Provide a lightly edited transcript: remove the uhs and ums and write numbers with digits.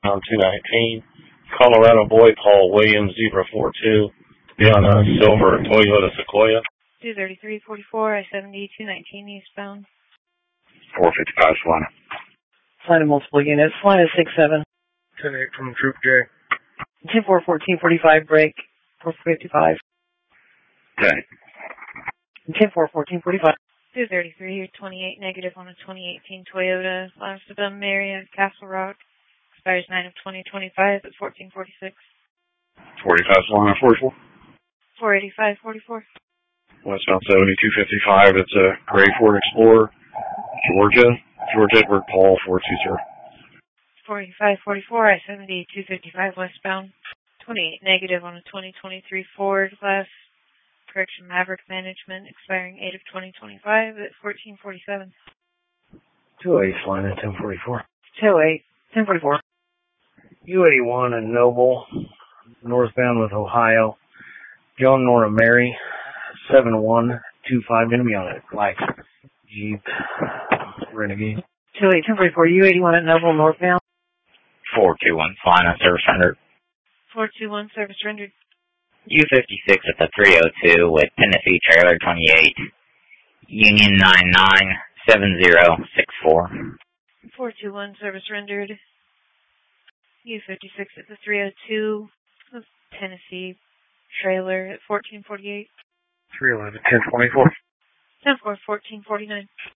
on 219. Colorado boy Paul Williams, Zebra 42. Be on a silver Toyota Sequoia. 23344, I-70, 219 eastbound. 455 Solana. Solana multiple units. Solana 67. 10-8 from Troop J. 10-4, 1445 break. 455. 10. 10-4, 1445. 233, 28 negative on a 2018 Toyota Amsterdam Marriott Castle Rock. Expires 9 of 2025 at 1446. 45 Solana 44. 485, 44. Westbound 7255. It's a gray Ford Explorer. George Edward Paul 420. 485, 44, I-70, 255 westbound. 28 negative on a 2023 Ford Glass Correction Maverick Management, expiring 8 of 2025 at 1447. 2-8 Solana 1044. 2-8, 1044. U81 and Noble, northbound with Ohio. Joan Nora Mary, 7125, going to be on a black Jeep Renegade. 2-8, 1044. U81 at Noble, northbound. 421 Solana, service rendered. 421, service rendered. U56 at the 302 with Tennessee Trailer 28, Union 997064. 421, service rendered. U56 at the 302 with Tennessee Trailer at 1448. 311 1024. 10-4, 1449.